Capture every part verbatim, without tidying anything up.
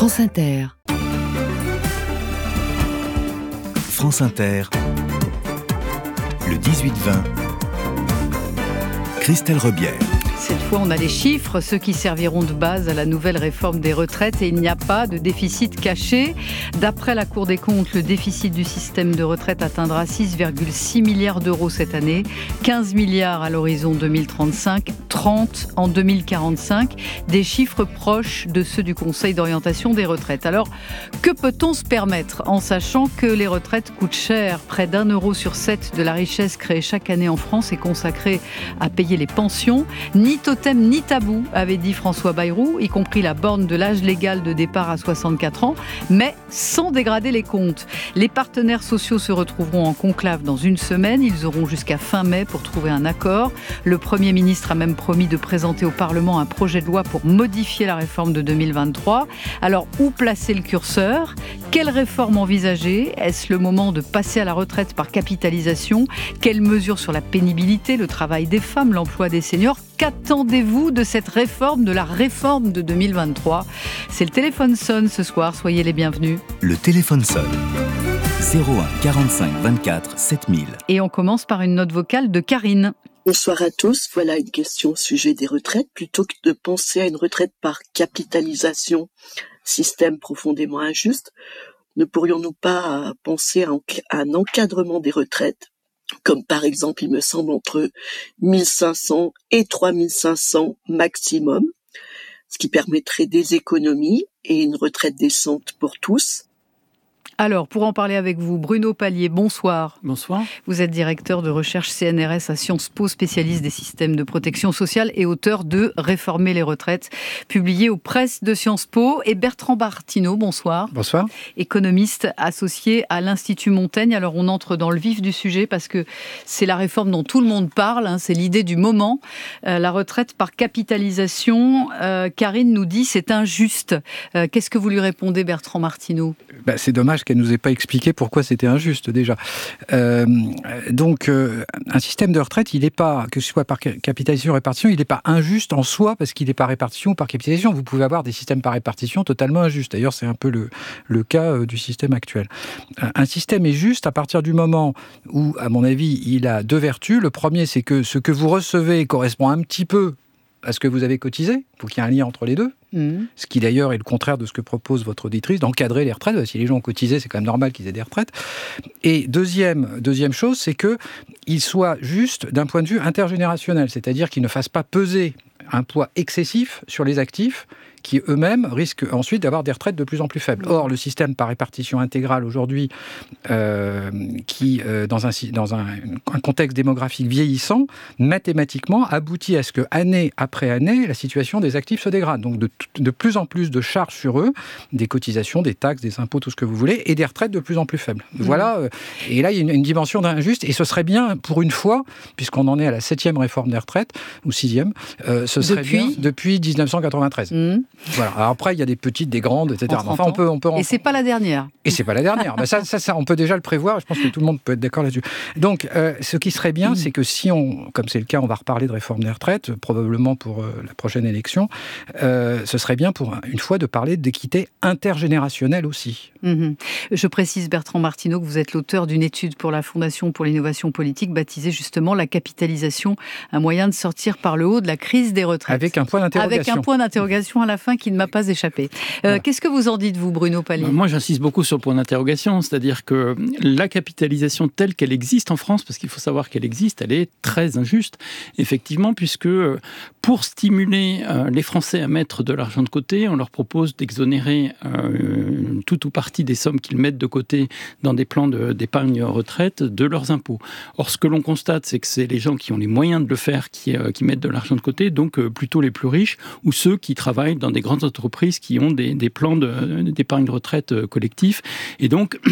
France Inter. France Inter, le dix-huit vingt, Christelle Rebière. Cette fois, on a les chiffres, ceux qui serviront de base à la nouvelle réforme des retraites, et il n'y a pas de déficit caché. D'après la Cour des comptes, le déficit du système de retraite atteindra six virgule six milliards d'euros cette année, quinze milliards à l'horizon deux mille trente-cinq, trente en deux mille quarante-cinq, des chiffres proches de ceux du Conseil d'orientation des retraites. Alors, que peut-on se permettre en sachant que les retraites coûtent cher? Près d'un euro sur sept de la richesse créée chaque année en France est consacrée à payer les pensions. Ni totem ni tabou, avait dit François Bayrou, y compris la borne de l'âge légal de départ à soixante-quatre ans, mais sans dégrader les comptes. Les partenaires sociaux se retrouveront en conclave dans une semaine. Ils auront jusqu'à fin mai pour trouver un accord. Le Premier ministre a même promis de présenter au Parlement un projet de loi pour modifier la réforme de deux mille vingt-trois. Alors, où placer le curseur? Quelle réforme envisager? Est-ce le moment de passer à la retraite par capitalisation? Quelles mesures sur la pénibilité, le travail des femmes, l'emploi des seniors? Qu'attendez-vous de cette réforme, de la réforme de deux mille vingt-trois? C'est le téléphone sonne ce soir, soyez les bienvenus. Le téléphone sonne. zéro un quarante-cinq vingt-quatre sept mille. Et on commence par une note vocale de Karine. Bonsoir à tous. Voilà une question au sujet des retraites. Plutôt que de penser à une retraite par capitalisation, système profondément injuste, ne pourrions-nous pas penser à un encadrement des retraites, comme par exemple, il me semble, entre mille cinq cents et trois mille cinq cents maximum, ce qui permettrait des économies et une retraite décente pour tous. Alors, pour en parler avec vous, Bruno Palier, bonsoir. Bonsoir. Vous êtes directeur de recherche C N R S à Sciences Po, spécialiste des systèmes de protection sociale et auteur de Réformer les retraites, publié aux presses de Sciences Po. Et Bertrand Martineau, bonsoir. Bonsoir. Économiste associé à l'Institut Montaigne. Alors, on entre dans le vif du sujet parce que c'est la réforme dont tout le monde parle, hein, c'est l'idée du moment. Euh, la retraite par capitalisation, euh, Karine nous dit c'est injuste. Euh, qu'est-ce que vous lui répondez, Bertrand Martineau? Ben, c'est dommage qu'elle nous ait pas expliqué pourquoi c'était injuste déjà. Euh, donc, euh, un système de retraite, il n'est pas, que ce soit par capitalisation ou répartition, il n'est pas injuste en soi parce qu'il est par répartition ou par capitalisation. Vous pouvez avoir des systèmes par répartition totalement injustes. D'ailleurs, c'est un peu le, le cas euh, du système actuel. Un système est juste à partir du moment où, à mon avis, il a deux vertus. Le premier, c'est que ce que vous recevez correspond un petit peu à ce que vous avez cotisé. Il faut qu'il y ait un lien entre les deux. Mmh. Ce qui d'ailleurs est le contraire de ce que propose votre auditrice, d'encadrer les retraites. Si les gens ont cotisé, c'est quand même normal qu'ils aient des retraites. Et deuxième, deuxième chose, c'est qu'il soit juste d'un point de vue intergénérationnel, c'est-à-dire qu'il ne fasse pas peser un poids excessif sur les actifs qui eux-mêmes risquent ensuite d'avoir des retraites de plus en plus faibles. Or, le système par répartition intégrale aujourd'hui, euh, qui, euh, dans, un, dans un, un contexte démographique vieillissant, mathématiquement aboutit à ce que, année après année, la situation des actifs se dégrade. Donc, de, de plus en plus de charges sur eux, des cotisations, des taxes, des impôts, tout ce que vous voulez, et des retraites de plus en plus faibles. Mmh. Voilà. Euh, et là, il y a une, une dimension d'injuste, et ce serait bien, pour une fois, puisqu'on en est à la septième réforme des retraites, ou sixième, euh, ce serait depuis bien depuis dix-neuf cent quatre-vingt-treize. Mmh. Voilà. Alors après, il y a des petites, des grandes, et cetera. Enfin, on peut, on peut en... Et c'est pas la dernière. Et c'est pas la dernière. Ben ça, ça, ça, on peut déjà le prévoir. Je pense que tout le monde peut être d'accord là-dessus. Donc, euh, ce qui serait bien, mmh. c'est que si on, comme c'est le cas, on va reparler de réforme des retraites, probablement pour euh, la prochaine élection, euh, ce serait bien pour une fois de parler d'équité intergénérationnelle aussi. Mmh. Je précise, Bertrand Martineau, que vous êtes l'auteur d'une étude pour la Fondation pour l'innovation politique, baptisée justement la capitalisation, un moyen de sortir par le haut de la crise des retraites. Avec un point d'interrogation. Avec un point d'interrogation à la fin qui ne m'a pas échappé. Euh, voilà. Qu'est-ce que vous en dites, vous, Bruno Palier? Moi, j'insiste beaucoup sur le point d'interrogation, c'est-à-dire que la capitalisation telle qu'elle existe en France, parce qu'il faut savoir qu'elle existe, elle est très injuste, effectivement, puisque pour stimuler euh, les Français à mettre de l'argent de côté, on leur propose d'exonérer euh, tout ou partie des sommes qu'ils mettent de côté dans des plans de, d'épargne retraite de leurs impôts. Or, ce que l'on constate, c'est que c'est les gens qui ont les moyens de le faire qui, euh, qui mettent de l'argent de côté, donc euh, plutôt les plus riches, ou ceux qui travaillent dans des grandes entreprises qui ont des, des plans de, d'épargne de retraite collectifs. Et donc,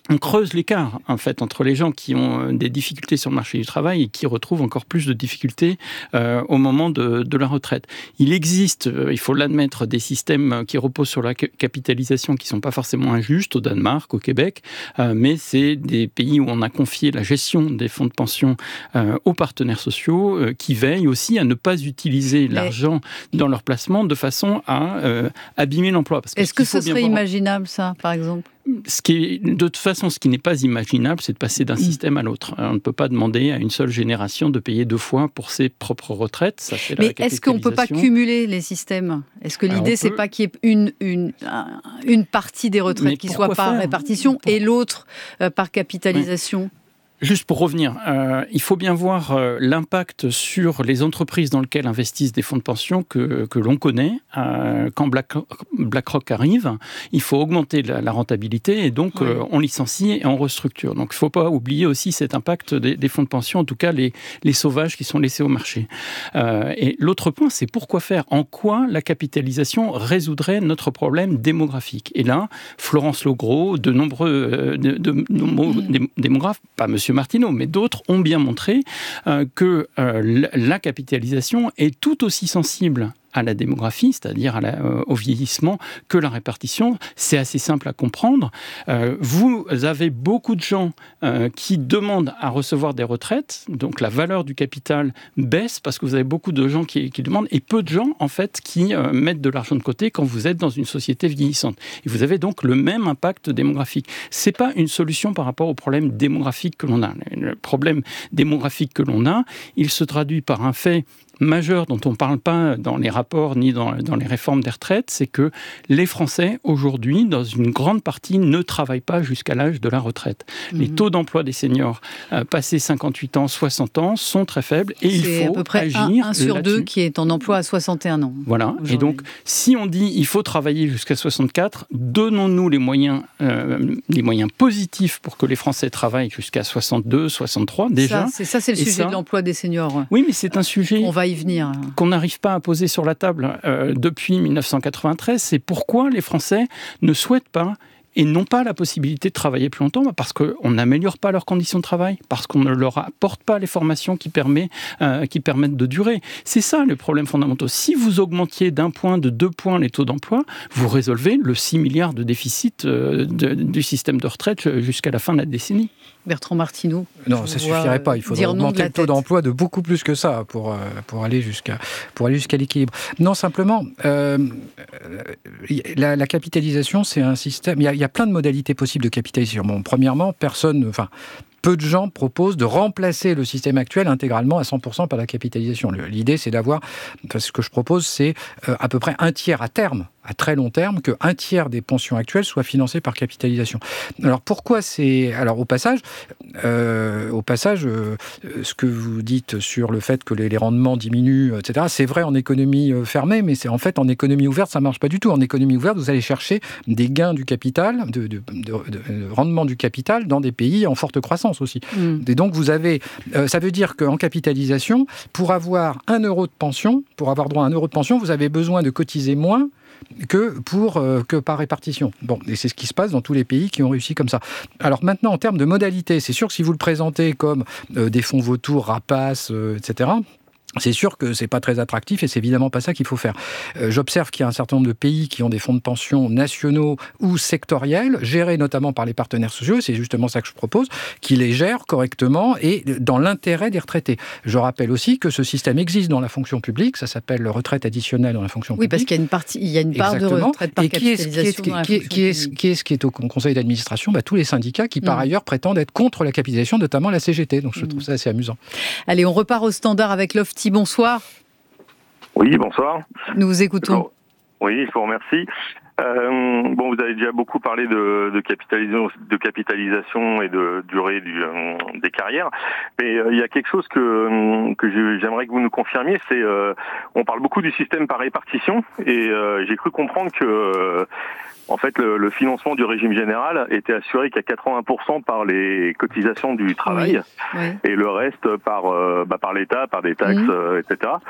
on creuse l'écart, en fait, entre les gens qui ont des difficultés sur le marché du travail et qui retrouvent encore plus de difficultés euh, au moment de, de la retraite. Il existe, euh, il faut l'admettre, des systèmes qui reposent sur la capitalisation qui ne sont pas forcément injustes, au Danemark, au Québec, euh, mais c'est des pays où on a confié la gestion des fonds de pension euh, aux partenaires sociaux euh, qui veillent aussi à ne pas utiliser mais... l'argent dans leur placement de façon à euh, abîmer l'emploi. Parce que Est-ce que ce serait voir... imaginable, ça, par exemple ? Ce qui est, de toute façon, ce qui n'est pas imaginable, c'est de passer d'un système à l'autre. On ne peut pas demander à une seule génération de payer deux fois pour ses propres retraites. Ça, c'est Mais est-ce qu'on ne peut pas cumuler les systèmes ? Est-ce que l'idée, c'est peut... pas qu'il y ait une, une, une partie des retraites qui soit par faire répartition pour... et l'autre euh, par capitalisation ? Oui. Juste pour revenir, euh, il faut bien voir euh, l'impact sur les entreprises dans lesquelles investissent des fonds de pension que, que l'on connaît. Euh, quand Black, BlackRock arrive, il faut augmenter la, la rentabilité et donc oui. euh, on licencie et on restructure. Donc il ne faut pas oublier aussi cet impact des, des fonds de pension, en tout cas les, les sauvages qui sont laissés au marché. Euh, et l'autre point, c'est pourquoi faire ? En quoi la capitalisation résoudrait notre problème démographique ? Et là, Florence Legros, de nombreux, euh, de, de, de nombreux mmh. démographes, pas monsieur Martineau, mais d'autres ont bien montré euh, que euh, la capitalisation est tout aussi sensible à la démographie, c'est-à-dire à la, euh, au vieillissement, que la répartition. C'est assez simple à comprendre. Euh, vous avez beaucoup de gens euh, qui demandent à recevoir des retraites, donc la valeur du capital baisse parce que vous avez beaucoup de gens qui, qui demandent et peu de gens, en fait, qui euh, mettent de l'argent de côté quand vous êtes dans une société vieillissante. Et vous avez donc le même impact démographique. C'est pas une solution par rapport au problème démographique que l'on a. Le problème démographique que l'on a, il se traduit par un fait majeur dont on ne parle pas dans les rapports ni dans, dans les réformes des retraites, c'est que les Français, aujourd'hui, dans une grande partie, ne travaillent pas jusqu'à l'âge de la retraite. Mmh. Les taux d'emploi des seniors, euh, passés cinquante-huit ans, soixante ans, sont très faibles et il faut à peu près agir un, un sur deux qui est en emploi à soixante et un ans. Voilà. Et donc, si on dit il faut travailler jusqu'à soixante-quatre, donnons-nous les moyens, euh, les moyens positifs pour que les Français travaillent jusqu'à soixante-deux, soixante-trois, déjà. Ça, c'est, ça, c'est le et sujet ça, de l'emploi des seniors. Oui, mais c'est un sujet... On va y venir. Qu'on n'arrive pas à poser sur la table euh, depuis dix-neuf cent quatre-vingt-treize, c'est pourquoi les Français ne souhaitent pas et n'ont pas la possibilité de travailler plus longtemps, parce qu'on n'améliore pas leurs conditions de travail, parce qu'on ne leur apporte pas les formations qui, permet, euh, qui permettent de durer. C'est ça le problème fondamental. Si vous augmentiez d'un point, de deux points les taux d'emploi, vous résolvez le six milliards de déficit euh, de, du système de retraite jusqu'à la fin de la décennie. Bertrand Martineau. Non, ça ne suffirait pas. Il faudrait augmenter le taux d'emploi de beaucoup plus que ça pour, pour aller jusqu'à, pour aller jusqu'à l'équilibre. Non, simplement, euh, la, la capitalisation, c'est un système... Il y a, il y a plein de modalités possibles de capitalisation. Bon, premièrement, personne... Enfin, peu de gens proposent de remplacer le système actuel intégralement à cent pour cent par la capitalisation. L'idée, c'est d'avoir... Enfin, ce que je propose, c'est euh, à peu près un tiers à terme, à très long terme, qu'un tiers des pensions actuelles soient financées par capitalisation. Alors, pourquoi c'est... Alors, au passage, euh, au passage euh, ce que vous dites sur le fait que les, les rendements diminuent, et cetera, c'est vrai en économie fermée, mais c'est en fait en économie ouverte, ça ne marche pas du tout. En économie ouverte, vous allez chercher des gains du capital, de, de, de, de rendement du capital dans des pays en forte croissance aussi. Mmh. Et donc, vous avez... Euh, ça veut dire qu'en capitalisation, pour avoir un euro de pension, pour avoir droit à un euro de pension, vous avez besoin de cotiser moins que, pour, euh, que par répartition. Bon, et c'est ce qui se passe dans tous les pays qui ont réussi comme ça. Alors maintenant, en termes de modalités, c'est sûr que si vous le présentez comme euh, des fonds vautours, rapaces, euh, et cetera, c'est sûr que c'est pas très attractif et c'est évidemment pas ça qu'il faut faire. Euh, j'observe qu'il y a un certain nombre de pays qui ont des fonds de pension nationaux ou sectoriels, gérés notamment par les partenaires sociaux, c'est justement ça que je propose, qui les gèrent correctement et dans l'intérêt des retraités. Je rappelle aussi que ce système existe dans la fonction publique, ça s'appelle retraite additionnelle dans la fonction oui, publique. Oui, parce qu'il y a une partie, il y a une part Exactement. de retraite par capitalisation dans la fonction publique. Qui est, qui est ce qui est au conseil d'administration ? Bah, tous les syndicats qui, par mmh. ailleurs, prétendent être contre la capitalisation, notamment la C G T. Donc je mmh. trouve ça assez amusant. Allez, on repart au standard avec Lofty. Bonsoir. Oui, bonsoir. Nous vous écoutons. Oui, je vous remercie. Euh, bon, vous avez déjà beaucoup parlé de, de, capitalisation, de capitalisation et de durée du, euh, des carrières, mais euh, il y a quelque chose que, que je, j'aimerais que vous nous confirmiez, c'est euh, on parle beaucoup du système par répartition, et euh, j'ai cru comprendre que euh, en fait, le, le financement du régime général était assuré qu'à quatre-vingts pour cent par les cotisations du travail, oui, oui. et le reste par, euh, bah, par l'État, par des taxes, mmh. euh, et cetera.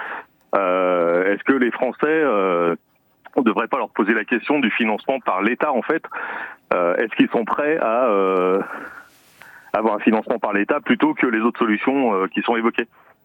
Euh, est-ce que les Français, euh, on ne devrait pas leur poser la question du financement par l'État, en fait, euh, est-ce qu'ils sont prêts à euh, avoir un financement par l'État plutôt que les autres solutions euh, qui sont évoquées ?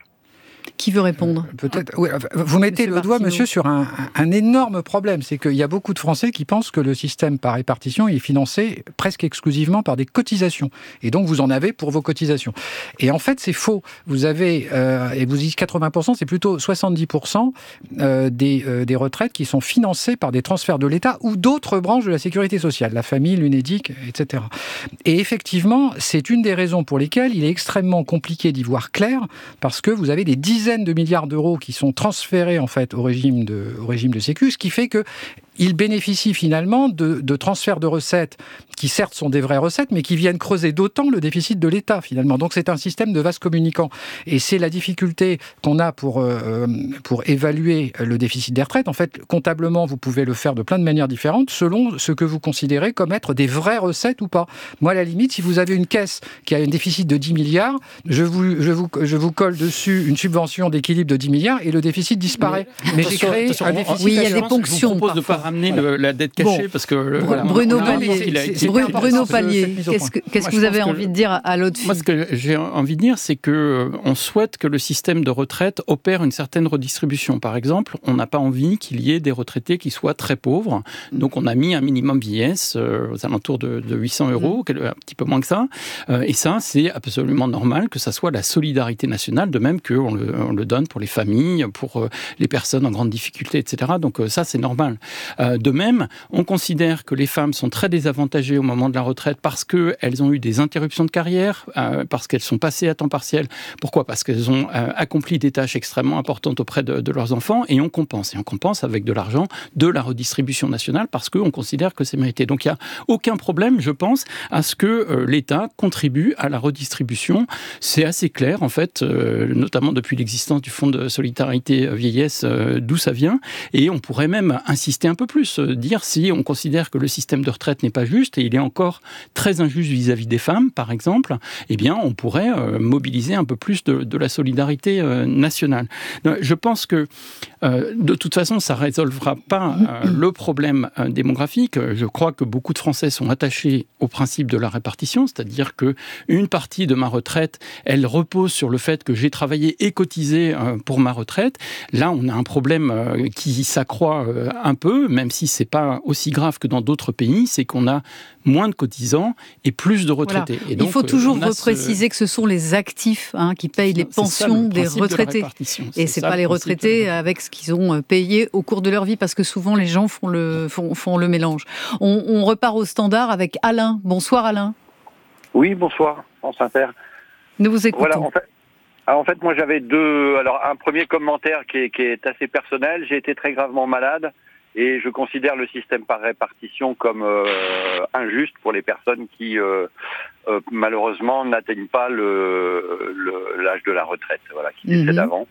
Qui veut répondre ? Peut-être. Oui, vous mettez monsieur le doigt, Martineau. Monsieur, sur un, un énorme problème. C'est qu'il y a beaucoup de Français qui pensent que le système par répartition est financé presque exclusivement par des cotisations. Et donc, vous en avez pour vos cotisations. Et en fait, c'est faux. Vous avez, euh, et vous dites quatre-vingts pour cent, c'est plutôt soixante-dix pour cent euh, des, euh, des retraites qui sont financées par des transferts de l'État ou d'autres branches de la sécurité sociale, la famille, l'UNEDIC, et cetera. Et effectivement, c'est une des raisons pour lesquelles il est extrêmement compliqué d'y voir clair, parce que vous avez des dizaines de milliards d'euros qui sont transférés en fait au régime de, au régime de sécu, ce qui fait que ils bénéficient finalement de, de transferts de recettes qui certes sont des vraies recettes, mais qui viennent creuser d'autant le déficit de l'État finalement. Donc c'est un système de vase communicant. Et c'est la difficulté qu'on a pour, euh, pour évaluer le déficit des retraites. En fait, comptablement, vous pouvez le faire de plein de manières différentes selon ce que vous considérez comme être des vraies recettes ou pas. Moi, à la limite, si vous avez une caisse qui a un déficit de dix milliards, je vous, je vous, je vous colle dessus une subvention d'équilibre de dix milliards et le déficit disparaît. Mais, mais j'ai créé un déficit. Oui, il y a des ponctions. Je vous propose de ne pas ramener voilà. le, la dette cachée bon. parce que... Br- voilà, Bruno Palier, Bruno, Bruno Palier, qu'est-ce que, qu'est-ce que vous avez envie de dire à l'autre fille ? Moi, ce que j'ai envie de dire, c'est qu'on souhaite que le système de retraite opère une certaine redistribution. Par exemple, on n'a pas envie qu'il y ait des retraités qui soient très pauvres. Donc, on a mis un minimum vieillesse euh, aux alentours de, de huit cents euros, mmh. un petit peu moins que ça. Euh, et ça, c'est absolument normal que ça soit la solidarité nationale, de même qu'on le, on le donne pour les familles, pour euh, les personnes en grande difficulté, et cetera. Donc, euh, ça, c'est normal. Euh, de même, on considère que les femmes sont très désavantagées au moment de la retraite parce qu'elles ont eu des interruptions de carrière, euh, parce qu'elles sont passées à temps partiel. Pourquoi ? Parce qu'elles ont euh, accompli des tâches extrêmement importantes auprès de, de leurs enfants et on compense. Et on compense avec de l'argent de la redistribution nationale parce qu'on considère que c'est mérité. Donc il n'y a aucun problème, je pense, à ce que euh, l'État contribue à la redistribution. C'est assez clair, en fait, euh, notamment depuis l'existence du Fonds de solidarité vieillesse, euh, d'où ça vient. Et on pourrait même insister un peu plus, euh, dire si on considère que le système de retraite n'est pas juste et il est encore très injuste vis-à-vis des femmes, par exemple, eh bien, on pourrait euh, mobiliser un peu plus de, de la solidarité euh, nationale. Donc, je pense que, euh, de toute façon, ça ne résolvera pas euh, le problème euh, démographique. Je crois que beaucoup de Français sont attachés au principe de la répartition, c'est-à-dire qu'une partie de ma retraite, elle repose sur le fait que j'ai travaillé et cotisé euh, pour ma retraite. Là, on a un problème euh, qui s'accroît euh, un peu, même si ce n'est pas aussi grave que dans d'autres pays, c'est qu'on a moins de cotisants et plus de retraités. Voilà. Et donc, il faut toujours euh, repréciser ce... que ce sont les actifs hein, qui payent les c'est pensions ça, des retraités. De et c'est, c'est pas les retraités avec ce qu'ils ont payé au cours de leur vie, parce que souvent les gens font le, font, font le mélange. On, on repart au standard avec Alain. Bonsoir Alain. Oui, bonsoir, France Inter. Nous vous écoutons. Voilà, en fait, alors en fait, moi j'avais deux... Alors un premier commentaire qui est, qui est assez personnel. J'ai été très gravement malade. Et je considère le système par répartition comme euh, injuste pour les personnes qui, euh, euh, malheureusement, n'atteignent pas le, le, l'âge de la retraite, voilà, qui décèdent mmh. avant.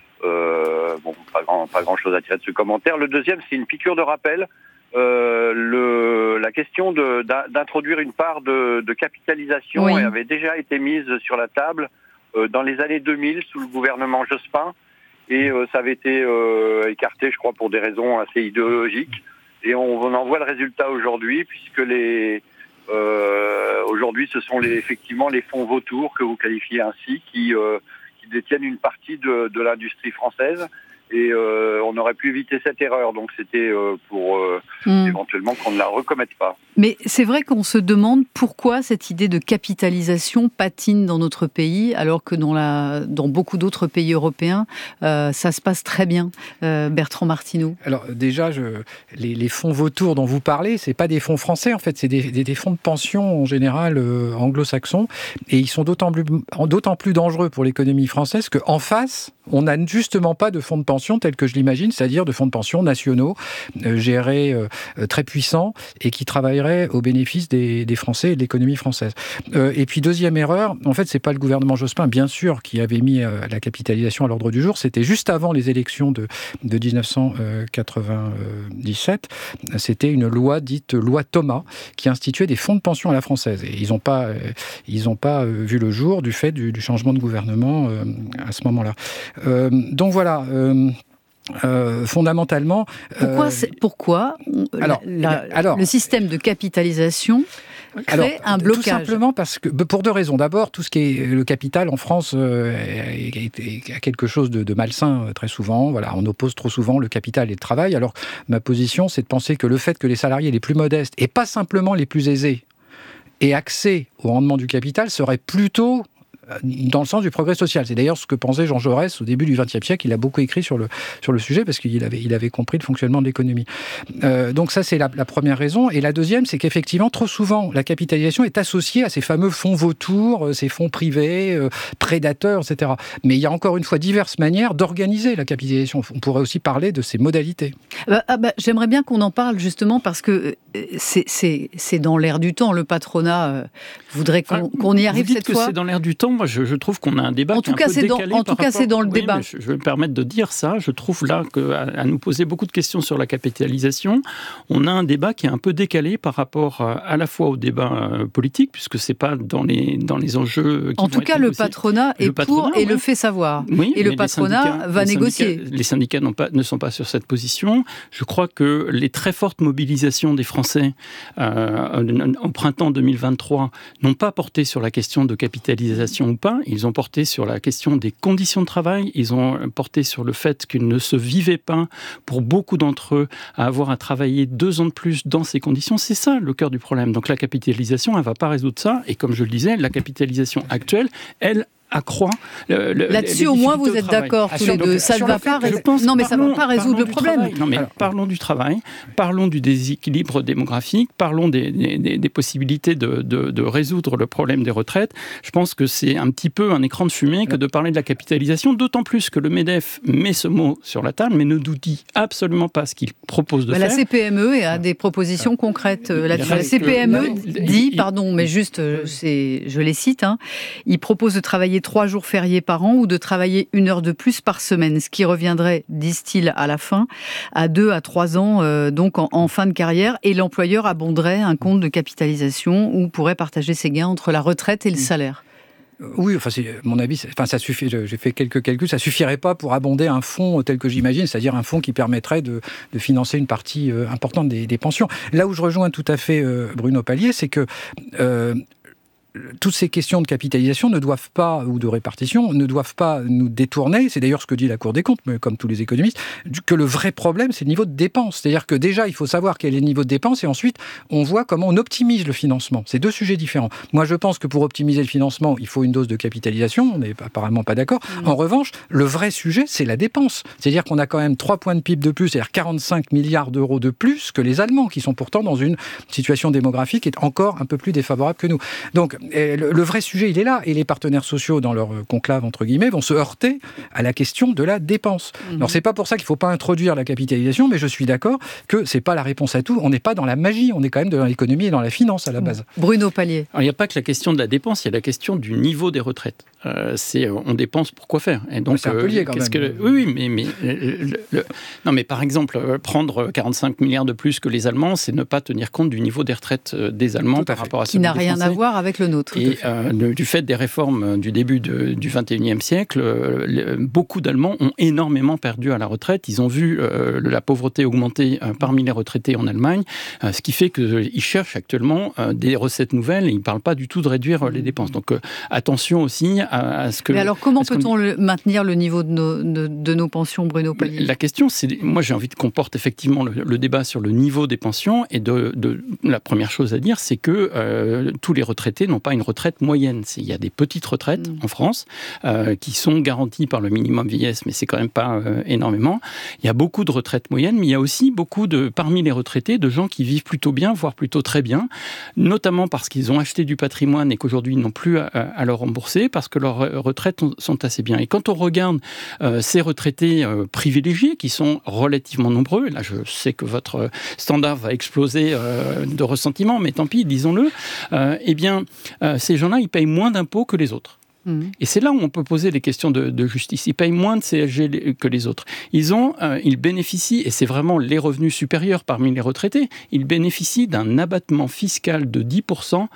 Euh, bon, pas grand, pas grand chose à tirer de ce commentaire. Le deuxième, c'est une piqûre de rappel. Euh, le, la question de, d'introduire une part de, de capitalisation oui. avait déjà été mise sur la table euh, dans les années deux mille sous le gouvernement Jospin. Et euh, ça avait été euh, écarté, je crois, pour des raisons assez idéologiques. Et on, on en voit le résultat aujourd'hui, puisque les euh, aujourd'hui, ce sont les, effectivement les fonds vautours que vous qualifiez ainsi, qui, euh, qui détiennent une partie de, de l'industrie française. Et euh, on aurait pu éviter cette erreur. Donc c'était euh, pour euh, mmh. éventuellement qu'on ne la recommette pas. Mais c'est vrai qu'on se demande pourquoi cette idée de capitalisation patine dans notre pays, alors que dans, la, dans beaucoup d'autres pays européens, euh, ça se passe très bien. Euh, Bertrand Martineau. Alors déjà, je, les, les fonds vautours dont vous parlez, c'est pas des fonds français en fait, c'est des, des, des fonds de pension en général euh, anglo-saxons, et ils sont d'autant plus, d'autant plus dangereux pour l'économie française qu'en face, on n'a justement pas de fonds de pension tels que je l'imagine, c'est-à-dire de fonds de pension nationaux, euh, gérés euh, très puissants et qui travailleraient au bénéfice des, des Français et de l'économie française. Euh, et puis deuxième erreur, en fait, c'est pas le gouvernement Jospin, bien sûr, qui avait mis euh, la capitalisation à l'ordre du jour. C'était juste avant les élections de, de dix-neuf cent quatre-vingt-dix-sept. C'était une loi dite loi Thomas qui instituait des fonds de pension à la française. Et ils n'ont pas, euh, ils ont pas euh, vu le jour du fait du, du changement de gouvernement euh, à ce moment-là. Euh, donc voilà. Euh, Euh, fondamentalement... Pourquoi, euh, c'est, pourquoi alors, la, la, alors, le système de capitalisation crée alors, un blocage? Tout simplement parce que, pour deux raisons. D'abord, tout ce qui est le capital en France euh, est, est, est quelque chose de, de malsain très souvent. Voilà, on oppose trop souvent le capital et le travail. Alors, ma position, c'est de penser que le fait que les salariés les plus modestes, et pas simplement les plus aisés, aient accès au rendement du capital serait plutôt dans le sens du progrès social. C'est d'ailleurs ce que pensait Jean Jaurès au début du vingtième siècle. Il a beaucoup écrit sur le, sur le sujet parce qu'il avait, il avait compris le fonctionnement de l'économie. Euh, donc ça, c'est la, la première raison. Et la deuxième, c'est qu'effectivement, trop souvent, la capitalisation est associée à ces fameux fonds vautours, ces fonds privés, euh, prédateurs, et cetera. Mais il y a encore une fois diverses manières d'organiser la capitalisation. On pourrait aussi parler de ses modalités. Bah, ah bah, j'aimerais bien qu'on en parle justement parce que c'est, c'est, c'est dans l'air du temps. Le patronat euh, voudrait qu'on, enfin, qu'on y arrive vous dites cette que fois. C'est dans l'air du temps. Moi, je, je trouve qu'on a un débat en qui est tout cas, un peu c'est décalé. dans, en tout cas, rapport... c'est dans le oui, débat. Je, je vais me permettre de dire ça. Je trouve là qu'à à nous poser beaucoup de questions sur la capitalisation, on a un débat qui est un peu décalé par rapport à, à la fois au débat euh, politique, puisque c'est pas dans les dans les enjeux. Qui en tout cas, le patronat est le patronat, pour et oui. le fait savoir. Oui, et le patronat va les négocier. Syndicats, les syndicats n'ont pas, ne sont pas sur cette position. Je crois que les très fortes mobilisations des Français euh, au printemps deux mille vingt-trois n'ont pas porté sur la question de capitalisation ou pas. Ils ont porté sur la question des conditions de travail. Ils ont porté sur le fait qu'ils ne se vivaient pas, pour beaucoup d'entre eux, à avoir à travailler deux ans de plus dans ces conditions. C'est ça le cœur du problème. Donc la capitalisation, elle ne va pas résoudre ça. Et comme je le disais, la capitalisation actuelle, elle, accroît. Le, le, Là-dessus, au moins, vous êtes d'accord tous les deux. Ça ne va pas résoudre. Non, mais ça ne va pas résoudre le problème. Non, mais alors, parlons du travail, parlons du déséquilibre démographique, parlons des, des, des possibilités de, de, de résoudre le problème des retraites. Je pense que c'est un petit peu un écran de fumée que de parler de la capitalisation, d'autant plus que le MEDEF met ce mot sur la table, mais ne nous dit absolument pas ce qu'il propose de bah, faire. La C P M E a des propositions concrètes là-dessus. La C P M E dit, pardon, mais juste, c'est, je les cite, hein, il propose de travailler trois jours fériés par an ou de travailler une heure de plus par semaine, ce qui reviendrait, disent-ils à la fin, à deux à trois ans, euh, donc en, en fin de carrière, et l'employeur abonderait un compte de capitalisation où pourrait partager ses gains entre la retraite et le salaire. Oui, enfin, c'est mon avis. Enfin, ça suffit. J'ai fait quelques calculs. Ça suffirait pas pour abonder un fonds tel que j'imagine, c'est-à-dire un fonds qui permettrait de, de financer une partie euh, importante des, des pensions. Là où je rejoins tout à fait euh, Bruno Palier, c'est que euh, toutes ces questions de capitalisation ne doivent pas, ou de répartition, ne doivent pas nous détourner, c'est d'ailleurs ce que dit la Cour des comptes, mais comme tous les économistes, que le vrai problème, c'est le niveau de dépenses. C'est-à-dire que déjà, il faut savoir quel est le niveau de dépenses, et ensuite, on voit comment on optimise le financement. C'est deux sujets différents. Moi, je pense que pour optimiser le financement, il faut une dose de capitalisation, on n'est apparemment pas d'accord. Mmh. En revanche, le vrai sujet, c'est la dépense. C'est-à-dire qu'on a quand même trois points de P I B de plus, c'est-à-dire quarante-cinq milliards d'euros de plus que les Allemands, qui sont pourtant dans une situation démographique qui est encore un peu plus défavorable que nous. Donc, Le, le vrai sujet, il est là. Et les partenaires sociaux, dans leur conclave, entre guillemets, vont se heurter à la question de la dépense. Mmh. Alors, c'est pas pour ça qu'il faut pas introduire la capitalisation, mais je suis d'accord que c'est pas la réponse à tout. On n'est pas dans la magie, on est quand même dans l'économie et dans la finance à la base. Bruno Palier. Alors, il n'y a pas que la question de la dépense, il y a la question du niveau des retraites. Euh, c'est, on dépense pour quoi faire. Et donc, c'est un peu lié quand euh, même. Que, oui, oui, mais, mais le, le, non, mais par exemple, prendre quarante-cinq milliards de plus que les Allemands, c'est ne pas tenir compte du niveau des retraites des Allemands par rapport à ceux qui n'a rien Français. à voir avec le nôtre. Et euh, le, du fait des réformes du début de, du vingt et unième siècle, euh, le, beaucoup d'Allemands ont énormément perdu à la retraite. Ils ont vu euh, la pauvreté augmenter euh, parmi les retraités en Allemagne, euh, ce qui fait qu'ils cherchent actuellement euh, des recettes nouvelles et ils ne parlent pas du tout de réduire euh, les dépenses. Donc euh, attention aussi à, à ce que... Mais alors comment peut-on le, maintenir le niveau de nos, de, de nos pensions, Bruno Palier ? La question, c'est... Moi, j'ai envie qu'on porte effectivement le, le débat sur le niveau des pensions et de, de, la première chose à dire, c'est que euh, tous les retraités n'ont pas une retraite moyenne. Il y a des petites retraites mmh. en France euh, qui sont garanties par le minimum vieillesse, mais c'est quand même pas euh, énormément. Il y a beaucoup de retraites moyennes, mais il y a aussi beaucoup de, parmi les retraités, de gens qui vivent plutôt bien, voire plutôt très bien, notamment parce qu'ils ont acheté du patrimoine et qu'aujourd'hui ils n'ont plus à, à le rembourser, parce que leurs retraites sont assez bien. Et quand on regarde euh, ces retraités euh, privilégiés, qui sont relativement nombreux, là je sais que votre standard va exploser euh, de ressentiment, mais tant pis, disons-le, euh, eh bien, euh, ces gens-là, ils payent moins d'impôts que les autres. Mmh. Et c'est là où on peut poser des questions de, de justice. Ils payent moins de C S G que les autres. Ils ont, euh, ils bénéficient, et c'est vraiment les revenus supérieurs parmi les retraités, ils bénéficient d'un abattement fiscal de dix pour cent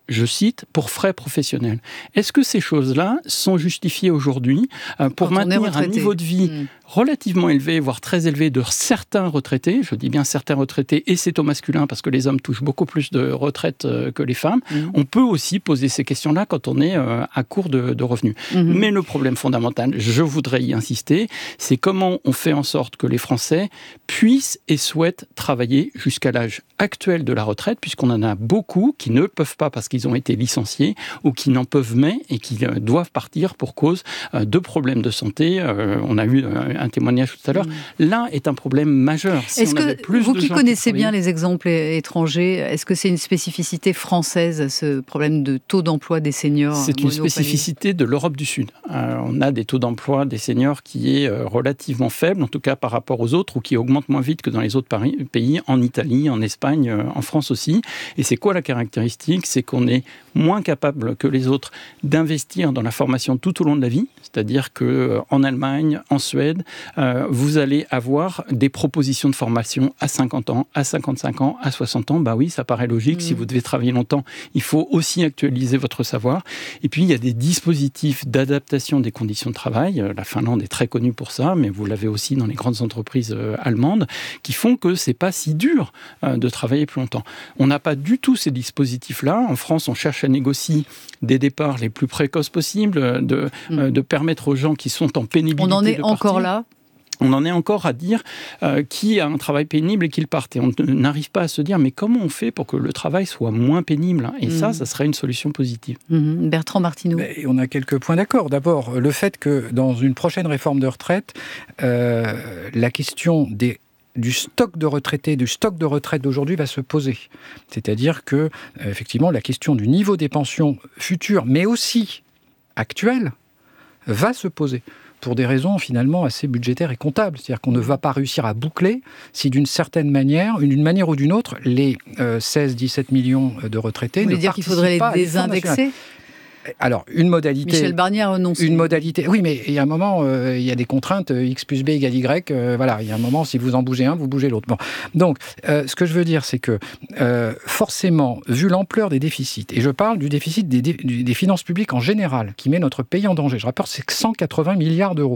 je cite, pour frais professionnels. Est-ce que ces choses-là sont justifiées aujourd'hui euh, pour Quand maintenir un niveau de vie mmh. relativement élevé, voire très élevé de certains retraités, je dis bien certains retraités, et c'est au masculin parce que les hommes touchent beaucoup plus de retraites euh, que les femmes. Mmh. On peut aussi poser ces questions-là quand on est euh, à court de, de revenus. Mmh. Mais le problème fondamental, je voudrais y insister, c'est comment on fait en sorte que les Français puissent et souhaitent travailler jusqu'à l'âge actuel de la retraite, puisqu'on en a beaucoup qui ne peuvent pas parce qu'ils ont été licenciés ou qui n'en peuvent mais et qui euh, doivent partir pour cause euh, de problèmes de santé. Euh, on a eu euh, un témoignage tout à l'heure. Mmh. Là est un problème majeur. Si est-ce que plus vous qui connaissez qui bien les exemples étrangers, est-ce que c'est une spécificité française, ce problème de taux d'emploi des seniors? C'est une spécificité de l'Europe du Sud. Euh, on a des taux d'emploi des seniors qui est euh, relativement faible, en tout cas par rapport aux autres, ou qui augmente moins vite que dans les autres pays, en Italie, en Espagne, euh, en France aussi. Et c'est quoi la caractéristique? C'est qu'on est moins capable que les autres d'investir dans la formation tout au long de la vie. C'est-à-dire qu'en euh, Allemagne, en Suède, euh, vous allez avoir des propositions de formation à cinquante ans, à cinquante-cinq ans, à soixante ans. Bah oui, ça paraît logique. Mmh. Si vous devez travailler longtemps, il faut aussi actualiser votre savoir. Et puis, il y a des dispositifs d'adaptation des conditions de travail. La Finlande est très connue pour ça, mais vous l'avez aussi dans les grandes entreprises euh, allemandes, qui font que c'est pas si dur euh, de travailler plus longtemps. On n'a pas du tout ces dispositifs-là. En France, on cherche à négocier des départs les plus précoces possibles, de, mmh. euh, de permettre aux gens qui sont en pénibilité de On en est partir. encore là? On en est encore à dire euh, qui a un travail pénible et qui le parte. Et on n'arrive pas à se dire, mais comment on fait pour que le travail soit moins pénible? Et mmh. ça, ça serait une solution positive. Mmh. Bertrand Martineau. Mais on a quelques points d'accord. D'abord, le fait que dans une prochaine réforme de retraite, euh, la question des du stock de retraités, du stock de retraite d'aujourd'hui va se poser. C'est-à-dire que, euh, effectivement, la question du niveau des pensions futures, mais aussi actuelles, va se poser pour des raisons finalement assez budgétaires et comptables. C'est-à-dire qu'on ne va pas réussir à boucler si d'une certaine manière, d'une manière ou d'une autre, les euh, seize à dix-sept millions de retraités Vous ne voulez dire qu'il faudrait les désindexer ? Alors, une modalité... Michel Barnier renonce. Une modalité... Oui, mais il y a un moment, euh, il y a des contraintes, euh, X plus B égale Y, euh, voilà, il y a un moment, si vous en bougez un, vous bougez l'autre. Bon. Donc, euh, ce que je veux dire, c'est que, euh, forcément, vu l'ampleur des déficits, et je parle du déficit des, des, des finances publiques en général, qui met notre pays en danger, je rappelle, c'est cent quatre-vingts milliards d'euros.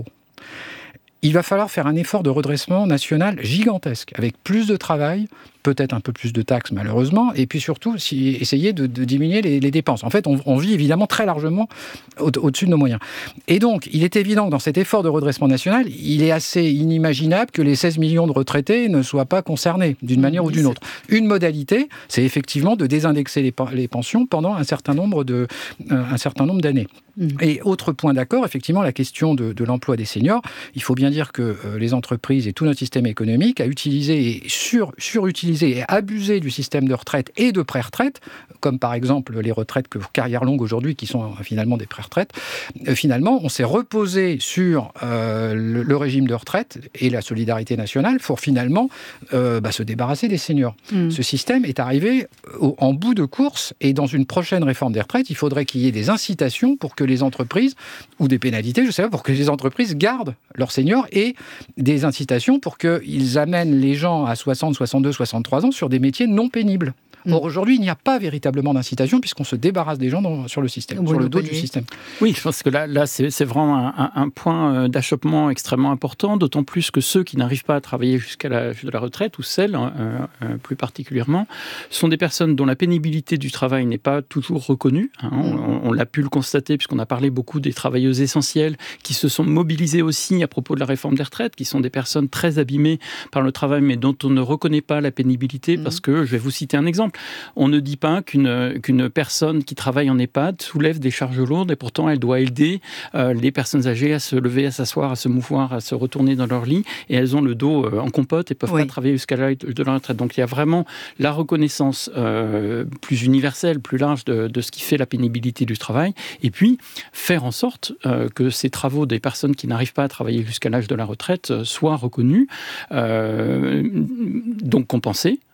Il va falloir faire un effort de redressement national gigantesque, avec plus de travail, peut-être un peu plus de taxes malheureusement, et puis surtout si, essayer de, de diminuer les, les dépenses. En fait, on, on vit évidemment très largement au, au-dessus de nos moyens. Et donc, il est évident que dans cet effort de redressement national, il est assez inimaginable que les seize millions de retraités ne soient pas concernés d'une manière mmh, ou d'une autre. Une modalité, c'est effectivement de désindexer les, les pensions pendant un certain nombre, de, euh, un certain nombre d'années. Mmh. Et autre point d'accord, effectivement, la question de, de l'emploi des seniors. Il faut bien dire que euh, les entreprises et tout notre système économique a utilisé et sur, surutilisé et abusé du système de retraite et de pré-retraite, comme par exemple les retraites que carrière longue aujourd'hui, qui sont euh, finalement des pré-retraites. Euh, finalement, on s'est reposé sur euh, le, le régime de retraite et la solidarité nationale pour finalement euh, bah, se débarrasser des seniors. Mmh. Ce système est arrivé au, en bout de course, et dans une prochaine réforme des retraites, il faudrait qu'il y ait des incitations pour que les entreprises, ou des pénalités, je sais pas, pour que les entreprises gardent leurs seniors, et des incitations pour qu'ils amènent les gens à soixante, soixante-deux, soixante-trois ans sur des métiers non pénibles. Or, aujourd'hui, il n'y a pas véritablement d'incitation puisqu'on se débarrasse des gens dans, sur le système, Vous sur le, le dos voyez. du système. Oui, je pense que là, là c'est, c'est vraiment un, un point d'achoppement extrêmement important, d'autant plus que ceux qui n'arrivent pas à travailler jusqu'à l'âge de la retraite, ou celles euh, euh, plus particulièrement, sont des personnes dont la pénibilité du travail n'est pas toujours reconnue. Hein. On, on l'a pu le constater puisqu'on a parlé beaucoup des travailleuses essentielles qui se sont mobilisées aussi à propos de la réforme des retraites, qui sont des personnes très abîmées par le travail, mais dont on ne reconnaît pas la pénibilité, mmh. parce que, je vais vous citer un exemple, on ne dit pas qu'une, qu'une personne qui travaille en EHPAD soulève des charges lourdes et pourtant elle doit aider euh, les personnes âgées à se lever, à s'asseoir, à se mouvoir, à se retourner dans leur lit, et elles ont le dos euh, en compote et ne peuvent oui. pas travailler jusqu'à l'âge de la retraite. Donc il y a vraiment la reconnaissance euh, plus universelle, plus large de, de ce qui fait la pénibilité du travail, et puis faire en sorte euh, que ces travaux des personnes qui n'arrivent pas à travailler jusqu'à l'âge de la retraite euh, soient reconnus, euh, donc compensés,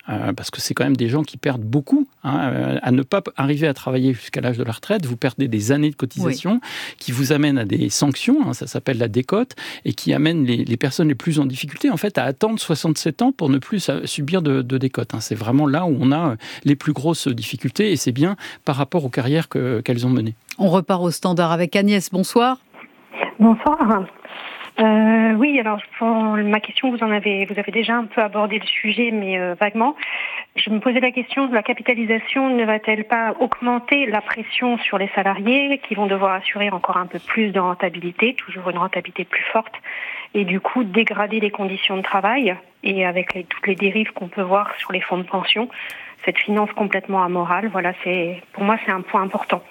euh, parce que c'est quand même des gens qui perdent beaucoup, hein, euh, à ne pas arriver à travailler jusqu'à l'âge de la retraite. Vous perdez des années de cotisation, oui, qui vous amènent à des sanctions, hein, ça s'appelle la décote, et qui amènent les, les personnes les plus en difficulté, en fait, à attendre soixante-sept ans pour ne plus subir de, de décote. Hein. C'est vraiment là où on a les plus grosses difficultés, et c'est bien par rapport aux carrières que, qu'elles ont menées. On repart au standard avec Agnès. Bonsoir. Bonsoir. Euh, oui, alors pour ma question, vous en avez, vous avez déjà un peu abordé le sujet, mais euh, vaguement. Je me posais la question de la capitalisation ne va-t-elle pas augmenter la pression sur les salariés qui vont devoir assurer encore un peu plus de rentabilité, toujours une rentabilité plus forte, et du coup dégrader les conditions de travail, et avec les, toutes les dérives qu'on peut voir sur les fonds de pension, cette finance complètement amorale, voilà, c'est, pour moi c'est un point important.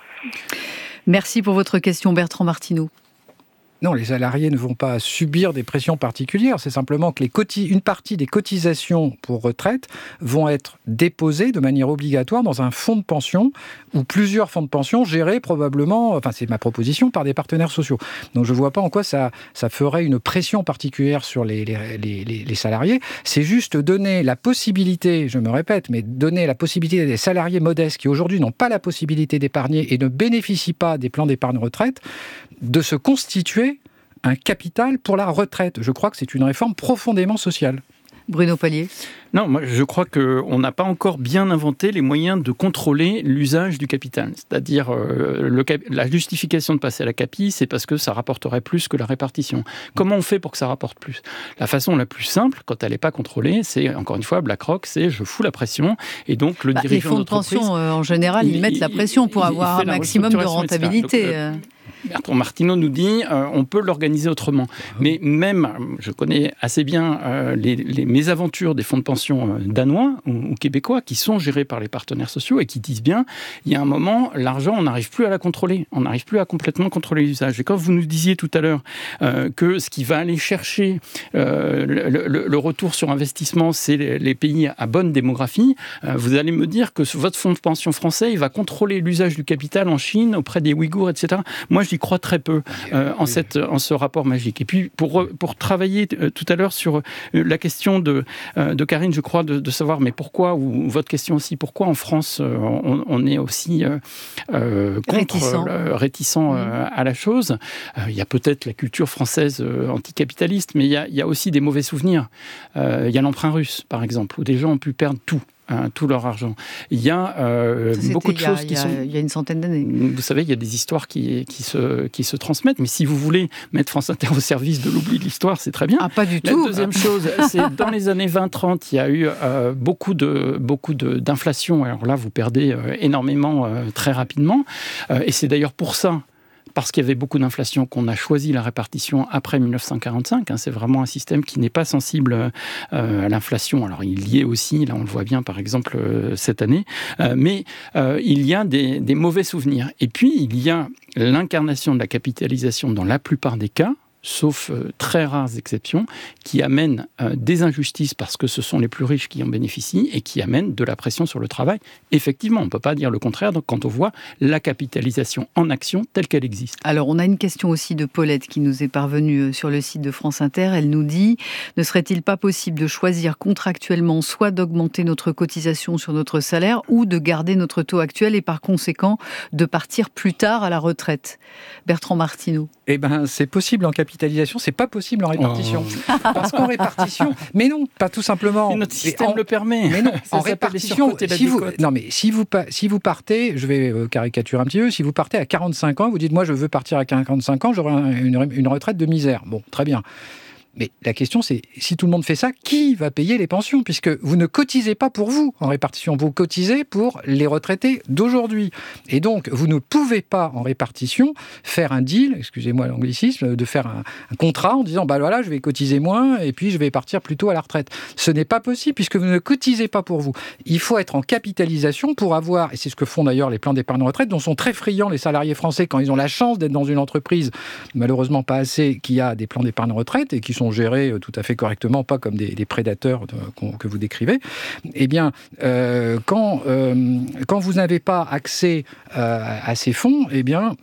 Merci pour votre question, Bertrand Martineau. Non, les salariés ne vont pas subir des pressions particulières. C'est simplement que les coti- une partie des cotisations pour retraite vont être déposées de manière obligatoire dans un fonds de pension ou plusieurs fonds de pension gérés probablement, enfin c'est ma proposition, par des partenaires sociaux. Donc je ne vois pas en quoi ça, ça ferait une pression particulière sur les, les, les, les salariés. C'est juste donner la possibilité, je me répète, mais donner la possibilité à des salariés modestes qui aujourd'hui n'ont pas la possibilité d'épargner et ne bénéficient pas des plans d'épargne retraite de se constituer un capital pour la retraite. Je crois que c'est une réforme profondément sociale. Bruno Palier. Non, moi je crois qu'on n'a pas encore bien inventé les moyens de contrôler l'usage du capital. C'est-à-dire euh, le, la justification de passer à la CAPI, c'est parce que ça rapporterait plus que la répartition. Comment on fait pour que ça rapporte plus ? La façon la plus simple, quand elle n'est pas contrôlée, c'est, encore une fois, BlackRock, c'est je fous la pression, et donc le bah, dirigeant d'entreprise... Les fonds de pension, euh, en général, ils il, mettent la pression pour il, avoir un maximum de rentabilité. Donc, euh... Bertrand Martineau nous dit euh, on peut l'organiser autrement. Mais même, je connais assez bien euh, les, les mésaventures des fonds de pension euh, danois ou, ou québécois qui sont gérés par les partenaires sociaux et qui disent bien, il y a un moment, l'argent, on n'arrive plus à la contrôler. On n'arrive plus à complètement contrôler l'usage. Et quand vous nous disiez tout à l'heure euh, que ce qui va aller chercher euh, le, le, le retour sur investissement, c'est les, les pays à bonne démographie, euh, vous allez me dire que votre fonds de pension français, il va contrôler l'usage du capital en Chine, auprès des Ouïghours, et cetera. Moi, j'y crois très peu euh, en, cette, en ce rapport magique. Et puis, pour, pour travailler euh, tout à l'heure sur euh, la question de, euh, de Karine, je crois, de, de savoir, mais pourquoi, ou votre question aussi, pourquoi en France, euh, on, on est aussi euh, euh, contre, réticent, euh, réticent euh, à la chose. Euh, il y a peut-être la culture française euh, anticapitaliste, mais il y, a, il y a aussi des mauvais souvenirs. Euh, il y a l'emprunt russe, par exemple, où des gens ont pu perdre tout. Hein, tout leur argent. Il y a euh, beaucoup de a, choses qui a, sont... Il y a une centaine d'années. Vous savez, il y a des histoires qui, qui, se, qui se transmettent, mais si vous voulez mettre France Inter au service de l'oubli de l'histoire, c'est très bien. Ah, pas du La tout. La deuxième chose, c'est dans les années vingt trente, il y a eu euh, beaucoup, de, beaucoup de, d'inflation. Alors là, vous perdez euh, énormément euh, très rapidement. Euh, et c'est d'ailleurs pour ça, parce qu'il y avait beaucoup d'inflation, qu'on a choisi la répartition après dix-neuf cent quarante-cinq. Hein, c'est vraiment un système qui n'est pas sensible euh, à l'inflation. Alors, il y est aussi, là on le voit bien par exemple euh, cette année, euh, mais euh, il y a des, des mauvais souvenirs. Et puis, il y a l'incarnation de la capitalisation dans la plupart des cas, sauf euh, très rares exceptions, qui amènent euh, des injustices parce que ce sont les plus riches qui en bénéficient et qui amènent de la pression sur le travail. Effectivement, on ne peut pas dire le contraire donc, quand on voit la capitalisation en action telle qu'elle existe. Alors, on a une question aussi de Paulette qui nous est parvenue sur le site de France Inter. Elle nous dit « Ne serait-il pas possible de choisir contractuellement soit d'augmenter notre cotisation sur notre salaire ou de garder notre taux actuel et par conséquent de partir plus tard à la retraite ?» Bertrand Martineau. Eh bien, c'est possible en capitalisation. Capitalisation, c'est pas possible en répartition. Oh. Parce qu'en répartition, mais non, pas tout simplement. Et notre système en, le permet. Mais non, en répartition, si vous, non mais si vous si vous partez, je vais euh, caricaturer un petit peu, si vous partez à quarante-cinq ans, vous dites moi je veux partir à quarante-cinq ans, j'aurai une, une retraite de misère. Bon, très bien. Mais la question, c'est, si tout le monde fait ça, qui va payer les pensions ? Puisque vous ne cotisez pas pour vous en répartition, vous cotisez pour les retraités d'aujourd'hui. Et donc, vous ne pouvez pas, en répartition, faire un deal, excusez-moi l'anglicisme, de faire un, un contrat en disant, bah voilà, je vais cotiser moins et puis je vais partir plus tôt à la retraite. Ce n'est pas possible, puisque vous ne cotisez pas pour vous. Il faut être en capitalisation pour avoir, et c'est ce que font d'ailleurs les plans d'épargne retraite, dont sont très friands les salariés français quand ils ont la chance d'être dans une entreprise, malheureusement pas assez, qui a des plans d'épargne retraite et qui sont gérés tout à fait correctement, pas comme des, des prédateurs de, que vous décrivez, eh bien, euh, quand, euh, quand vous n'avez pas accès euh, à ces fonds, eh bien,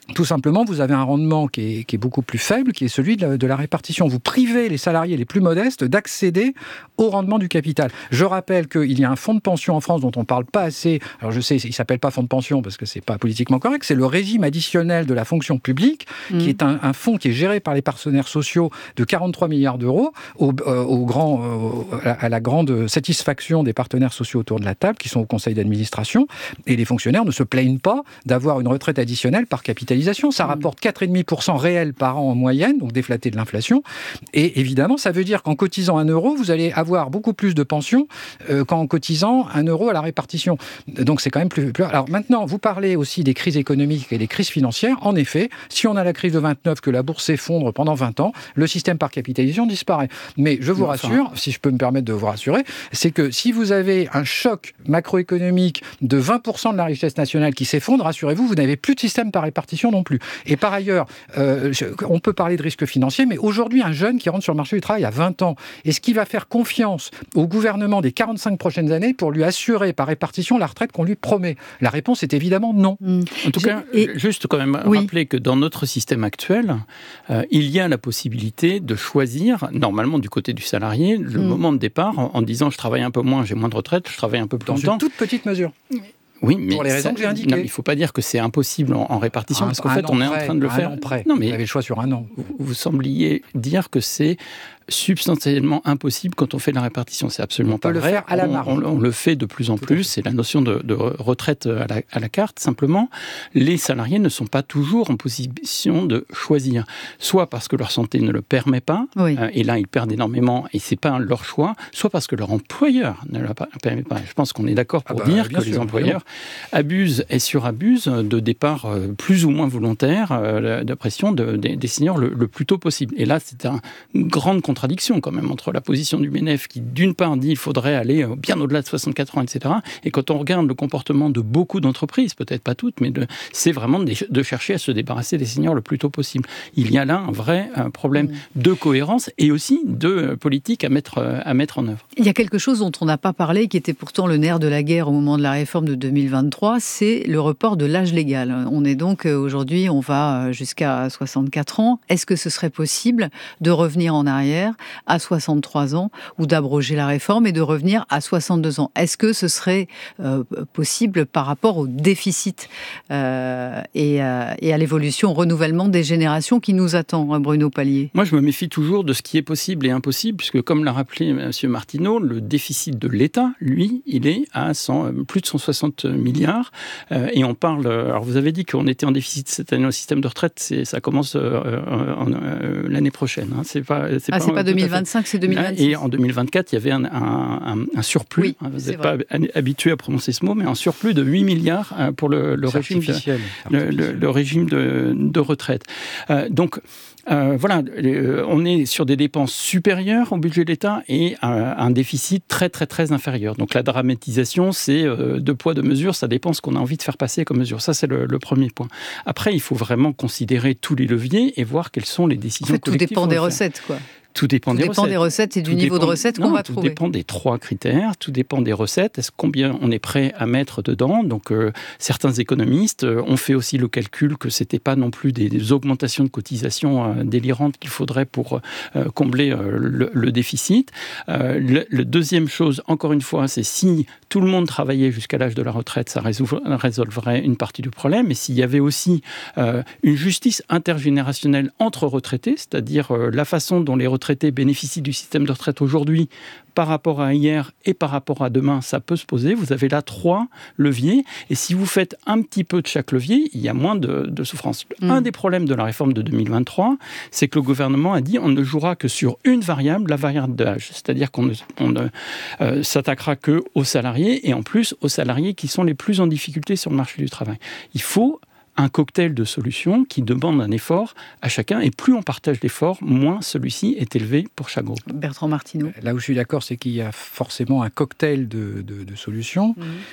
Tout simplement, vous avez un rendement qui est, qui est beaucoup plus faible, qui est celui de la, de la répartition. Vous privez les salariés les plus modestes d'accéder au rendement du capital. Je rappelle qu'il y a un fonds de pension en France dont on ne parle pas assez. Alors je sais, il ne s'appelle pas fonds de pension parce que ce n'est pas politiquement correct. C'est le régime additionnel de la fonction publique, mmh. qui est un, un fonds qui est géré par les partenaires sociaux de quarante-trois milliards d'euros, au, euh, au grand, euh, à la grande satisfaction des partenaires sociaux autour de la table, qui sont au conseil d'administration. Et les fonctionnaires ne se plaignent pas d'avoir une retraite additionnelle par capitalisation. Ça rapporte quatre virgule cinq pour cent réel par an en moyenne, donc déflaté de l'inflation. Et évidemment, ça veut dire qu'en cotisant un euro, vous allez avoir beaucoup plus de pension euh, qu'en cotisant un euro à la répartition. Donc c'est quand même plus, plus... Alors maintenant, vous parlez aussi des crises économiques et des crises financières. En effet, si on a la crise de vingt-neuf, que la bourse s'effondre pendant vingt ans, le système par capitalisation disparaît. Mais je vous enfin, rassure, si je peux me permettre de vous rassurer, c'est que si vous avez un choc macroéconomique de vingt pour cent de la richesse nationale qui s'effondre, rassurez-vous, vous n'avez plus de système par répartition non plus. Et par ailleurs, euh, on peut parler de risque financier, mais aujourd'hui, un jeune qui rentre sur le marché du travail à vingt ans, est-ce qu'il va faire confiance au gouvernement des quarante-cinq prochaines années pour lui assurer par répartition la retraite qu'on lui promet? La réponse est évidemment non. Mmh. En tout cas, et... juste quand même oui. rappeler que dans notre système actuel, euh, il y a la possibilité de choisir, normalement du côté du salarié, le mmh. moment de départ, en, en disant je travaille un peu moins, j'ai moins de retraite, je travaille un peu plus dans longtemps. Dans une toute petite mesure. Oui, mais pour les raisons ça, que j'ai indiquées. Non, il ne faut pas dire que c'est impossible en, en répartition, un, parce qu'en fait, on est près, en train de le un faire. An près. Non, mais vous avez le choix sur un an. Vous, vous sembliez dire que c'est substantiellement impossible quand on fait la répartition. C'est absolument on pas peut vrai. Le faire à la marge. On, on, on le fait de plus en plus. C'est la notion de, de retraite à la, à la carte. Simplement, les salariés ne sont pas toujours en position de choisir. Soit parce que leur santé ne le permet pas, oui. euh, et là, ils perdent énormément, et c'est pas leur choix. Soit parce que leur employeur ne le permet pas. Je pense qu'on est d'accord pour ah bah, dire que sûr, les employeurs vraiment. abusent et surabusent de départ euh, plus ou moins volontaires euh, de pression de, de, des seniors le, le plus tôt possible. Et là, c'est un, une grande contradiction quand même entre la position du M N F qui, d'une part, dit qu'il faudrait aller bien au-delà de soixante-quatre ans, et cetera. Et quand on regarde le comportement de beaucoup d'entreprises, peut-être pas toutes, mais de, c'est vraiment de, de chercher à se débarrasser des seniors le plus tôt possible. Il y a là un vrai un problème mmh. de cohérence et aussi de politique à mettre, à mettre en œuvre. Il y a quelque chose dont on n'a pas parlé, qui était pourtant le nerf de la guerre au moment de la réforme de deux mille vingt-trois, c'est le report de l'âge légal. On est donc, aujourd'hui, on va jusqu'à soixante-quatre ans. Est-ce que ce serait possible de revenir en arrière à soixante-trois ans ou d'abroger la réforme et de revenir à soixante-deux ans? Est-ce que ce serait euh, possible par rapport au déficit euh, et, euh, et à l'évolution, au renouvellement des générations qui nous attend, Bruno Palier? Moi, je me méfie toujours de ce qui est possible et impossible, puisque comme l'a rappelé M. Martineau, le déficit de l'État, lui, il est à cent, plus de cent soixante milliards. Euh, et on parle... Alors, vous avez dit qu'on était en déficit cette année au système de retraite, c'est, ça commence euh, en, euh, l'année prochaine. Hein. C'est pas, c'est ah, pas, c'est pas deux mille vingt-cinq, c'est deux mille vingt-six. Et en deux mille vingt-quatre, il y avait un, un, un surplus. Oui, vous n'êtes pas habitué à prononcer ce mot, mais un surplus de huit milliards pour le, le, régime, de, le, le, le régime de, de retraite. Euh, donc, Euh, voilà, euh, on est sur des dépenses supérieures au budget de l'État et un, un déficit très très très inférieur. Donc la dramatisation, c'est euh, deux poids deux mesures, ça dépend ce qu'on a envie de faire passer comme mesure. Ça, c'est le, le premier point. Après, il faut vraiment considérer tous les leviers et voir quelles sont les décisions collectives. En fait, tout dépend des recettes, quoi. Tout dépend, tout des, dépend recettes. des recettes et du tout niveau dépend, de recettes qu'on non, va tout trouver. Tout dépend des trois critères, tout dépend des recettes, est-ce combien on est prêt à mettre dedans. Donc euh, certains économistes euh, ont fait aussi le calcul que c'était pas non plus des, des augmentations de cotisations euh, délirantes qu'il faudrait pour euh, combler euh, le, le déficit. Euh, le, le deuxième chose, encore une fois, c'est si tout le monde travaillait jusqu'à l'âge de la retraite, ça résoudre, résolverait une partie du problème. Et s'il y avait aussi euh, une justice intergénérationnelle entre retraités, c'est-à-dire euh, la façon dont les retraités bénéficient du système de retraite aujourd'hui par rapport à hier et par rapport à demain, ça peut se poser. Vous avez là trois leviers. Et si vous faites un petit peu de chaque levier, il y a moins de, de souffrance. Mmh. Un des problèmes de la réforme de deux mille vingt-trois, c'est que le gouvernement a dit on ne jouera que sur une variable, la variable d'âge. C'est-à-dire qu'on ne, on ne euh, s'attaquera qu'aux salariés et en plus aux salariés qui sont les plus en difficulté sur le marché du travail. Il faut un cocktail de solutions qui demande un effort à chacun. Et plus on partage l'effort, moins celui-ci est élevé pour chaque groupe. Bertrand Martineau. Là où je suis d'accord, c'est qu'il y a forcément un cocktail de, de, de solutions. Mmh.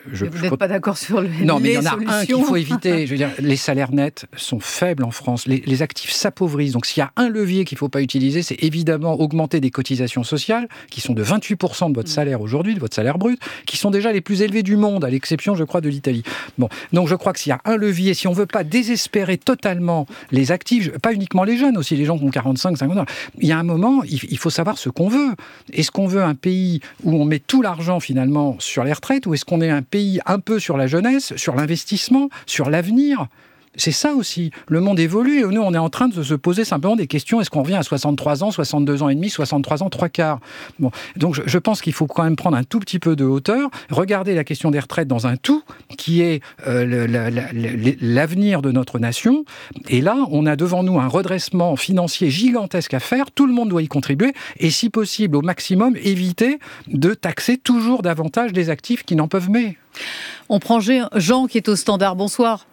Je, vous je... n'êtes pas d'accord sur le, non, mais les il y en a solutions. un qu'il faut éviter. Je veux dire, les salaires nets sont faibles en France. Les, les actifs s'appauvrissent. Donc, s'il y a un levier qu'il ne faut pas utiliser, c'est évidemment augmenter des cotisations sociales, qui sont de vingt-huit pour cent de votre salaire aujourd'hui, de votre salaire brut, qui sont déjà les plus élevés du monde, à l'exception, je crois, de l'Italie. Bon, donc je crois que s'il y a un levier, si on ne veut pas désespérer totalement les actifs, pas uniquement les jeunes, aussi les gens qui ont quarante-cinq, cinquante ans, il y a un moment, il, il faut savoir ce qu'on veut. Est-ce qu'on veut un pays où on met tout l'argent, finalement, sur les retraites, ou est-ce qu'on est un pays un peu sur la jeunesse, sur l'investissement, sur l'avenir? C'est ça aussi. Le monde évolue et nous, on est en train de se poser simplement des questions. Est-ce qu'on revient à soixante-trois ans, soixante-deux ans et demi, soixante-trois ans, trois quarts? Bon. Donc, je, je pense qu'il faut quand même prendre un tout petit peu de hauteur, regarder la question des retraites dans un tout, qui est euh, le, la, la, l'avenir de notre nation. Et là, on a devant nous un redressement financier gigantesque à faire. Tout le monde doit y contribuer. Et si possible, au maximum, éviter de taxer toujours davantage des actifs qui n'en peuvent mais. On prend Jean qui est au standard. Bonsoir.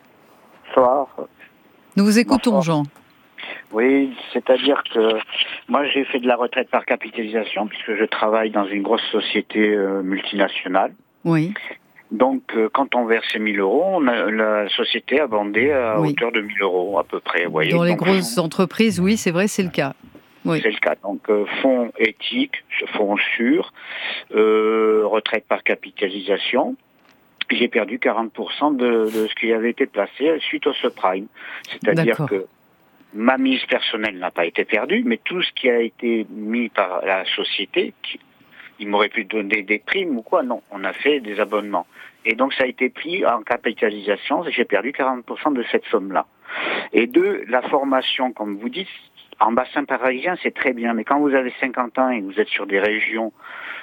Bonsoir. Nous vous écoutons, Bonsoir. Jean. Oui, c'est-à-dire que moi j'ai fait de la retraite par capitalisation puisque je travaille dans une grosse société euh, multinationale. Oui. Donc euh, quand on verse mille euros, on a, la société a bandé à oui. hauteur de mille euros à peu près. Vous voyez. Dans les Donc, grosses fonds, entreprises, oui, c'est vrai, c'est le cas. Oui. C'est le cas. Donc euh, fonds éthiques, fonds sûrs, euh, retraite par capitalisation. J'ai perdu quarante pour cent de, de ce qui avait été placé suite au subprime. C'est-à-dire D'accord. que ma mise personnelle n'a pas été perdue, mais tout ce qui a été mis par la société, qui, il m'aurait pu donner des primes ou quoi, non, on a fait des abonnements. Et donc ça a été pris en capitalisation, j'ai perdu quarante pour cent de cette somme-là. Et deux, la formation, comme vous dites, en bassin parisien, c'est très bien, mais quand vous avez cinquante ans et que vous êtes sur des régions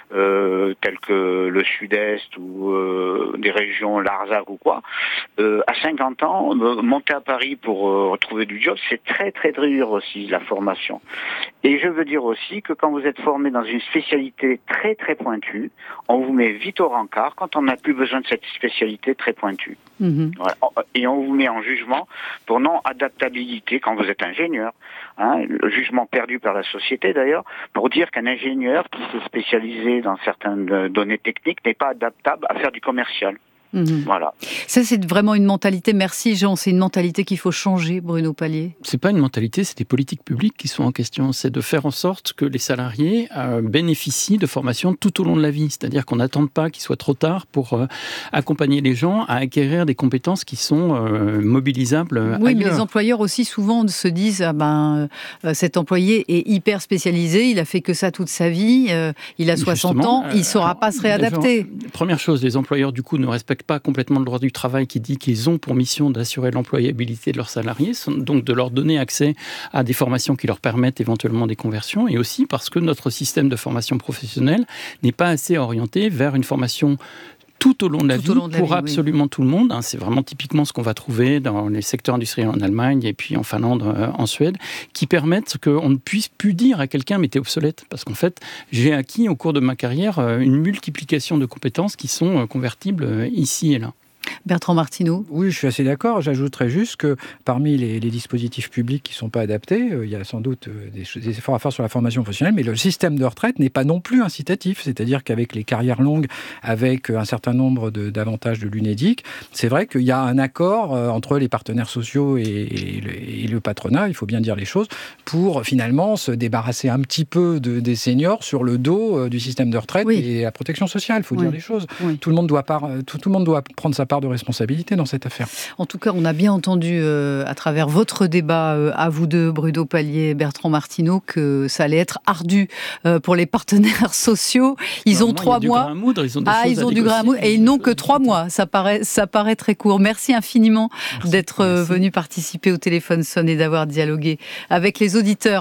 euh, telles que le sud-est ou euh, des régions Larzac ou quoi, euh, à cinquante ans, euh, monter à Paris pour euh, retrouver du job, c'est très très dur aussi, la formation. Et je veux dire aussi que quand vous êtes formé dans une spécialité très très pointue, on vous met vite au rencard quand on n'a plus besoin de cette spécialité très pointue. Mmh. Voilà. Et on vous met en jugement pour non-adaptabilité quand vous êtes ingénieur. Hein, le jugement perdu par la société d'ailleurs, pour dire qu'un ingénieur qui s'est spécialisé dans certaines données techniques n'est pas adaptable à faire du commercial. Mmh. Voilà. Ça, c'est vraiment une mentalité, merci Jean, c'est une mentalité qu'il faut changer, Bruno Palier. C'est pas une mentalité, c'est des politiques publiques qui sont en question. C'est de faire en sorte que les salariés euh, bénéficient de formations tout au long de la vie. C'est-à-dire qu'on n'attende pas qu'il soit trop tard pour euh, accompagner les gens à acquérir des compétences qui sont euh, mobilisables oui, ailleurs. Oui, mais les employeurs aussi souvent se disent ah ben, euh, cet employé est hyper spécialisé, il a fait que ça toute sa vie, euh, il a soixante Justement, ans, il ne saura euh, pas se réadapter. Gens, première chose, les employeurs du coup ne respectent pas complètement le droit du travail qui dit qu'ils ont pour mission d'assurer l'employabilité de leurs salariés, donc de leur donner accès à des formations qui leur permettent éventuellement des conversions, et aussi parce que notre système de formation professionnelle n'est pas assez orienté vers une formation tout au long de la tout vie, de la pour vie, absolument oui. tout le monde. C'est vraiment typiquement ce qu'on va trouver dans les secteurs industriels en Allemagne et puis en Finlande, en Suède, qui permettent qu'on ne puisse plus dire à quelqu'un « mais t'es obsolète ». Parce qu'en fait, j'ai acquis au cours de ma carrière une multiplication de compétences qui sont convertibles ici et là. Bertrand Martineau. Oui, je suis assez d'accord. J'ajouterais juste que parmi les, les dispositifs publics qui ne sont pas adaptés, euh, il y a sans doute des, des efforts à faire sur la formation professionnelle, mais le système de retraite n'est pas non plus incitatif. C'est-à-dire qu'avec les carrières longues, avec un certain nombre de, d'avantages de l'UNEDIC, c'est vrai qu'il y a un accord euh, entre les partenaires sociaux et, et, le, et le patronat, il faut bien dire les choses, pour finalement se débarrasser un petit peu de, des seniors sur le dos euh, du système de retraite oui. et la protection sociale, il faut oui. dire les choses. Oui. Tout le monde doit par, tout, tout le monde doit prendre sa part de responsabilité dans cette affaire. En tout cas, on a bien entendu euh, à travers votre débat euh, à vous deux, Bruno Palier et Bertrand Martineau, que ça allait être ardu euh, pour les partenaires sociaux. Ils non, ont trois mois. Moudre, ils ont des ah, ils ont du grain à moudre et ils n'ont que trois mois. Ça paraît, ça paraît très court. Merci infiniment Merci. d'être euh, venu participer au Téléphone Sonne et d'avoir dialogué avec les auditeurs.